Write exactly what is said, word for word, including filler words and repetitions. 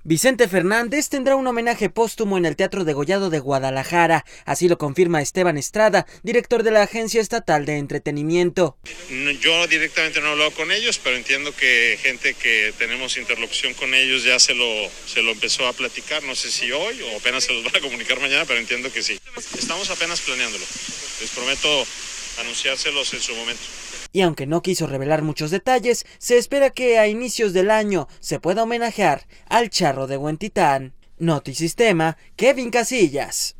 Vicente Fernández tendrá un homenaje póstumo en el Teatro Degollado de Guadalajara, así lo confirma Esteban Estrada, director de la Agencia Estatal de Entretenimiento. Yo directamente no he hablado con ellos, pero entiendo que gente que tenemos interlocución con ellos ya se lo, se lo empezó a platicar, no sé si hoy o apenas se los van a comunicar mañana, pero entiendo que sí. Estamos apenas planeándolo, les prometo anunciárselos en su momento. Y aunque no quiso revelar muchos detalles, se espera que a inicios del año se pueda homenajear al Charro de Huentitán. Notisistema, Kevin Casillas.